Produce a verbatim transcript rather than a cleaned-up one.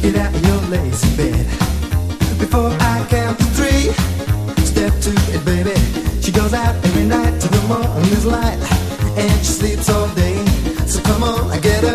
get out of your lazy bed. Before I count to three, step to it, baby. She goes out every night till the morning's light, and she sleeps all day. So come on, I get her.